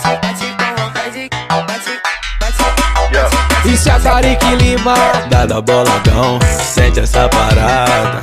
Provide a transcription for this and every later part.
Isso é Tariq Lima, Dada boladão, sente essa parada.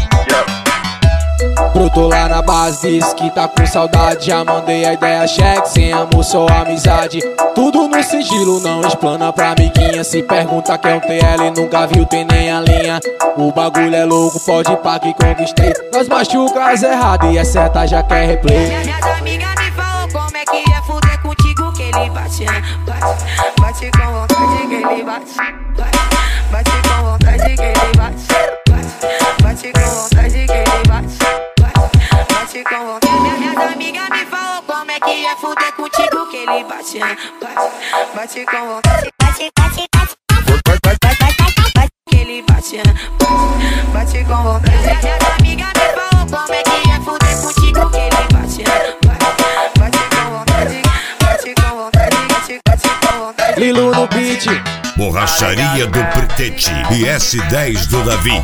brotou lá na base, disse que tá com saudade. Já mandei a ideia, cheque, sem amor, só amizade. Tudo no sigilo, não explana pra amiguinha. Se pergunta quem é um TL, nunca viu, tem nem a linha. O bagulho é louco, pode ir pra que conquistei. Nós machuca as erradas e é certa, já quer replay. Minhas amigas me falam como é que é fuder contigo, que ele bate, bate, bate com vontade que ele bate, bate, bate com vontade que ele bate, bate, bate com vontade que ele bate, bate, bate com vontade. Minhas amigas me falam como é que é fuder contigo, que ele bate, bate, bate com vontade, bate, bate, bate, bate, que ele bate, bate, bate com vontade. Minhas amigas me falam como é que é fuder contigo, que ele bate, bate, bate com vontade, bate com vontade, bate com vontade. Lilo no beat, Borracharia do Pretete e S10 do Davi.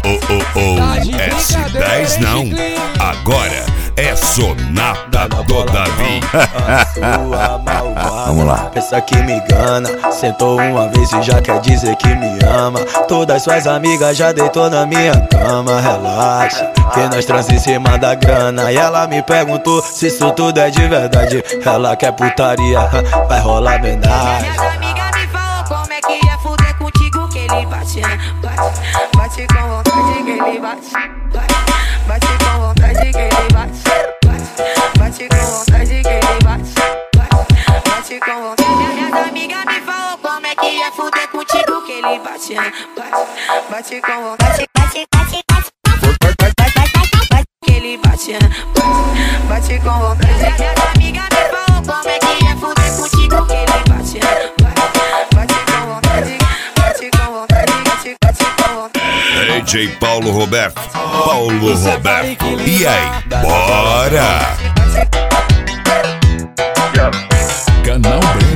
S10 não, agora é Sonata do Davi. Vamos lá. Essa que me engana, sentou uma vez e já quer dizer que me ama. Todas suas amigas já deitou na minha cama. Relaxa, que nós trans em cima da grana. E ela me perguntou se isso tudo é de verdade. Ela quer putaria, vai rolar homenagem. Minhas amigas me falam como é que é fuder contigo, que ele bate, bate, bate com vontade que ele bate, bate, bate com vontade que ele bate, bate, bate com vontade que ele bate, bate, bate com vontade. Minhas amigas me falam como é que é fuder contigo, que ele bate, bate, bate com vontade, bate, bate, bate, bate, que ele bate, bate, bate com vontade. Minhas amigas me falam como é que é fuder contigo, que ele bate, bate, bate com vontade, bate com vontade, bate com vontade. DJ Paulo Roberto. Paulo Roberto. E aí, bora! Canal